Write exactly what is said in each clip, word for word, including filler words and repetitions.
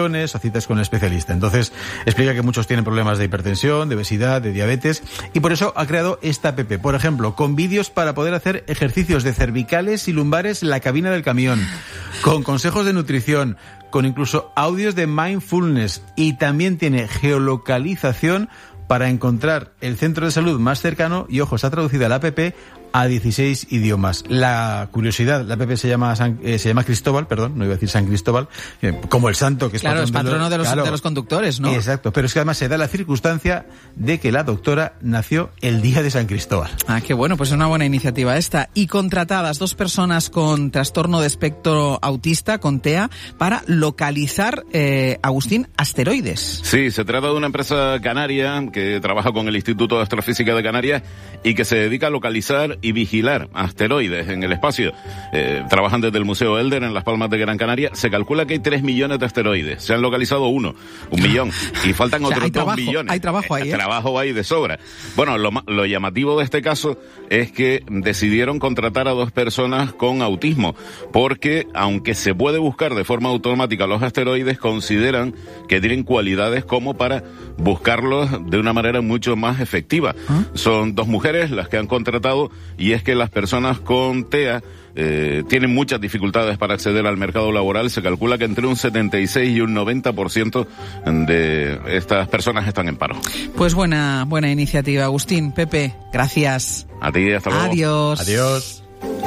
revisiones o citas con el especialista. Entonces, explica que muchos tienen problemas de hipertensión, de obesidad, de diabetes, y por eso ha creado esta app, por ejemplo, con vídeos para poder hacer ejercicios de cervicales y lumbares en la cabina del camión, con consejos de nutrición, con incluso audios de mindfulness, y también tiene geolocalización para encontrar el centro de salud más cercano, y ojo, está traducida la app a dieciséis idiomas. La curiosidad, la app se llama San, eh, se llama Cristóbal, perdón, no iba a decir San Cristóbal, eh, como el santo que es claro, patrono, es patrono de los, claro, de los conductores, ¿no? Exacto, pero es que además se da la circunstancia de que la doctora nació el día de San Cristóbal. Ah, qué bueno, pues es una buena iniciativa esta. Y contratadas dos personas con trastorno de espectro autista, con T E A, para localizar, eh, Agustín, asteroides. Sí, se trata de una empresa canaria que trabaja con el Instituto de Astrofísica de Canarias y que se dedica a localizar y vigilar asteroides en el espacio. Eh, trabajan desde el Museo Elder en Las Palmas de Gran Canaria. Se calcula que hay tres millones de asteroides. Se han localizado uno, un millón, y faltan o sea, otros hay dos trabajo, millones. Hay trabajo ahí, ¿eh? Trabajo ahí de sobra. Bueno, lo, lo llamativo de este caso es que decidieron contratar a dos personas con autismo, porque aunque se puede buscar de forma automática los asteroides, consideran que tienen cualidades como para buscarlos de una manera mucho más efectiva. ¿Ah? Son dos mujeres las que han contratado, y es que las personas con T E A eh, tienen muchas dificultades para acceder al mercado laboral. Se calcula que entre un setenta y seis y un noventa por ciento de estas personas están en paro. Pues buena, buena iniciativa, Agustín. Pepe, gracias. A ti, hasta luego. Adiós. Adiós.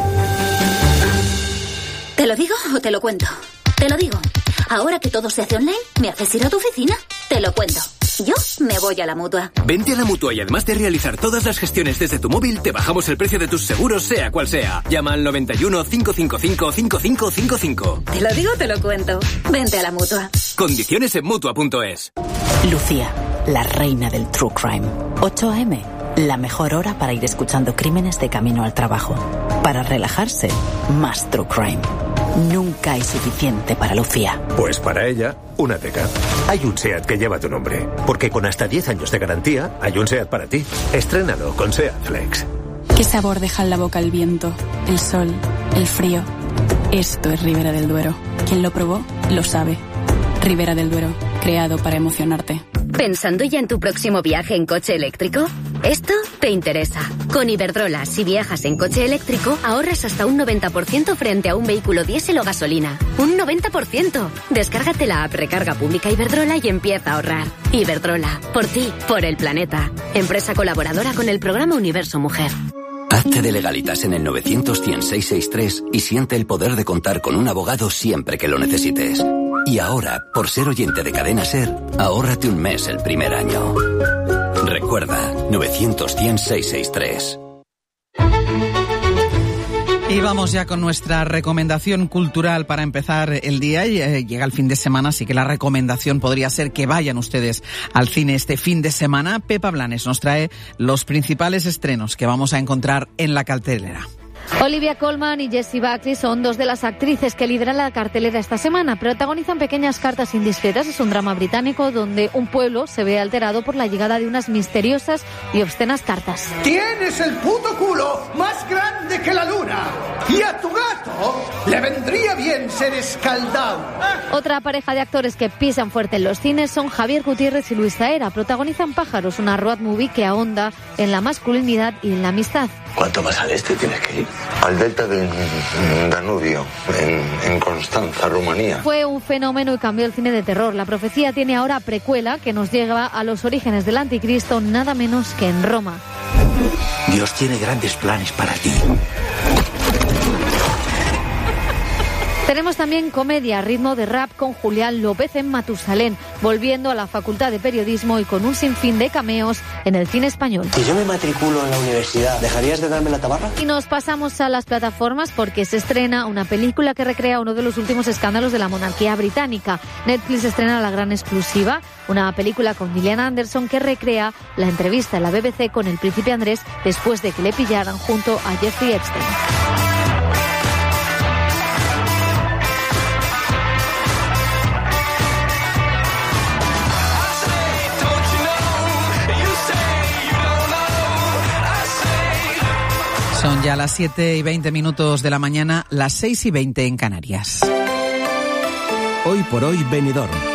¿Te lo digo o te lo cuento? Te lo digo. Ahora que todo se hace online, ¿me haces ir a tu oficina? Te lo cuento. Yo me voy a la Mutua. Vente a la Mutua y además de realizar todas las gestiones desde tu móvil, te bajamos el precio de tus seguros, sea cual sea. Llama al noventa y uno, cinco cinco cinco, cinco cinco cinco cinco. Te lo digo, te lo cuento. Vente a la Mutua. Condiciones en Mutua punto es. Lucía, la reina del True Crime. ocho a eme, la mejor hora para ir escuchando crímenes de camino al trabajo. Para relajarse, más True Crime. Nunca hay suficiente para Lucía. Pues para ella, una Teca. Hay un SEAT que lleva tu nombre, porque con hasta diez años de garantía, hay un SEAT para ti. Estrénalo con SEAT Flex. ¿Qué sabor deja en la boca el viento, el sol, el frío? Esto es Ribera del Duero. Quien lo probó, lo sabe. Ribera del Duero, creado para emocionarte. ¿Pensando ya en tu próximo viaje en coche eléctrico? Esto te interesa. Con Iberdrola, si viajas en coche eléctrico, ahorras hasta un noventa por ciento frente a un vehículo diésel o gasolina. ¡Un noventa por ciento! Descárgate la app Recarga Pública Iberdrola y empieza a ahorrar. Iberdrola, por ti, por el planeta. Empresa colaboradora con el programa Universo Mujer. Hazte de Legalitas en el novecientos, cien, seiscientos sesenta y tres y siente el poder de contar con un abogado siempre que lo necesites. Y ahora, por ser oyente de Cadena SER, ahórrate un mes el primer año. Recuerda, novecientos, cien, seiscientos sesenta y tres. Y vamos ya con nuestra recomendación cultural para empezar el día. Eh, llega el fin de semana, así que la recomendación podría ser que vayan ustedes al cine este fin de semana. Pepa Blanes nos trae los principales estrenos que vamos a encontrar en la cartelera. Olivia Colman y Jessie Buckley son dos de las actrices que lideran la cartelera esta semana. Protagonizan Pequeñas cartas indiscretas. Es un drama británico donde un pueblo se ve alterado por la llegada de unas misteriosas y obscenas cartas. Tienes el puto culo más grande que la luna y a tu gato le vendría bien ser escaldado. Otra pareja de actores que pisan fuerte en los cines son Javier Gutiérrez y Luis Zaera. Protagonizan Pájaros, una road movie que ahonda en la masculinidad y en la amistad. ¿Cuánto más al este tienes que ir? Al delta del Danubio, en, en Constanza, Rumanía. Fue un fenómeno y cambió el cine de terror. La profecía tiene ahora precuela que nos lleva a los orígenes del anticristo, nada menos que en Roma. Dios tiene grandes planes para ti. Tenemos también comedia a ritmo de rap con Julián López en Matusalén, volviendo a la Facultad de Periodismo y con un sinfín de cameos en el cine español. Si yo me matriculo en la universidad, ¿dejarías de darme la tabarra? Y nos pasamos a las plataformas porque se estrena una película que recrea uno de los últimos escándalos de la monarquía británica. Netflix estrena La Gran Exclusiva, una película con Gillian Anderson que recrea la entrevista en la B B C con el príncipe Andrés después de que le pillaran junto a Jeffrey Epstein. Son ya las siete y veinte minutos de la mañana, las seis y veinte en Canarias. Hoy por hoy Benidorm.